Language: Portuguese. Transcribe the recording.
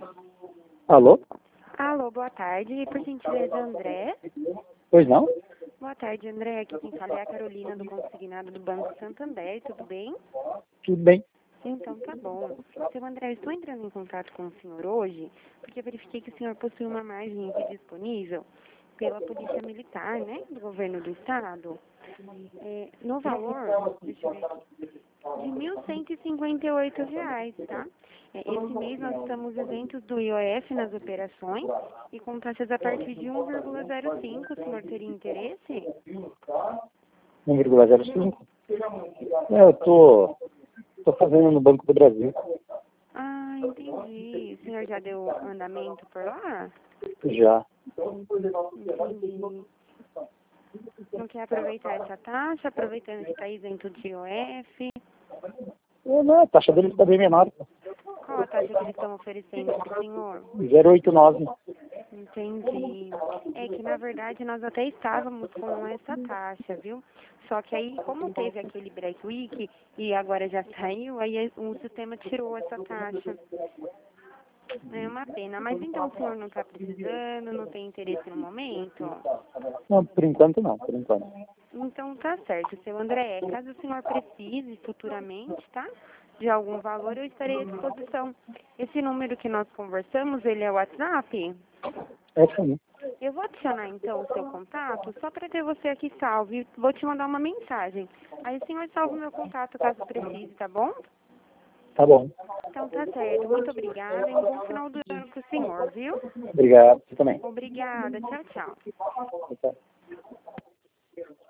Alô? Alô, boa tarde. Por gentileza, André. Pois não? Boa tarde, André. Aqui quem fala é a Carolina do Consignado do Banco Santander. Tudo bem? Tudo bem. Então, tá bom. Seu André, eu estou entrando em contato com o senhor hoje porque eu verifiquei que o senhor possui uma margem aqui disponível pela Polícia Militar, né, do Governo do Estado. No valor, deixa eu ver aqui, de R$ 1.158, tá? Esse mês nós estamos isentos do IOF nas operações e com taxas a partir de 1,05. O senhor teria interesse? 1,05? Eu tô fazendo no Banco do Brasil. Ah, entendi. O senhor já deu andamento por lá? Já. Entendi. Não quer aproveitar essa taxa, aproveitando que está isento de IOF? Não, a taxa deles está bem menor. Qual a taxa que eles estão oferecendo para o senhor? 0,89. Entendi. É que, na verdade, nós até estávamos com essa taxa, viu? Só que aí, como teve aquele Black Week e agora já saiu, aí o sistema tirou essa taxa. É uma pena. Mas então o senhor não está precisando, não tem interesse no momento? Não, por enquanto não, por enquanto. Então tá certo, seu André. Caso o senhor precise futuramente, tá? De algum valor, eu estarei à disposição. Esse número que nós conversamos, ele é o WhatsApp? É sim. Eu vou adicionar então o seu contato só para ter você aqui salvo e vou te mandar uma mensagem. Aí o senhor salva o meu contato caso precise, tá bom? Tá bom. Então tá certo. Muito obrigada e um bom final do ano pro senhor, viu? Obrigado. Você também. Obrigada. Tchau, tchau. Tchau.